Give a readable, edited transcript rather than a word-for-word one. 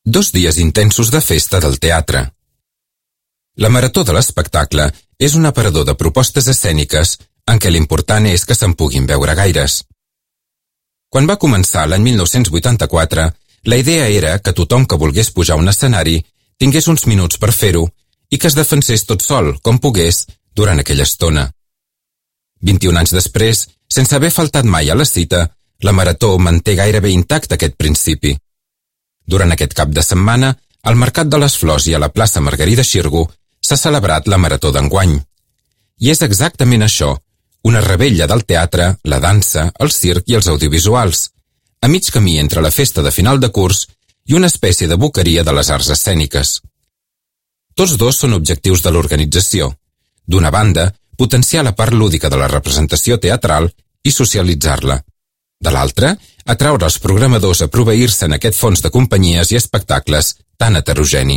2 dies intensos de festa del teatre. La Marató de l'Espectacle és un aparador de propostes escèniques en què l'important és que se'n puguin veure gaires. Quan va començar l'any 1984, la idea era que tothom que volgués pujar a un escenari tingués uns minuts per fer-ho i que es defensés tot sol, com pogués, durant aquella estona. 21 anys després, sense haver faltat mai a la cita, la Marató manté gairebé intacte aquest principi. Durant aquest cap de setmana, al Mercat de les Flors i a la plaça Margarida Xirgu s'ha celebrat la Marató d'enguany. I és exactament això, una revetlla del teatre, la dansa, el circ i els audiovisuals, a mig camí entre la festa de final de curs i una espècie de boqueria de les arts escèniques. Tots dos són objectius de l'organització. D'una banda, potenciar la part lúdica de la representació teatral i socialitzar-la. De l'altra, atraure els programadors a proveir-se en aquest fons de companyies i espectacles tan heterogeni.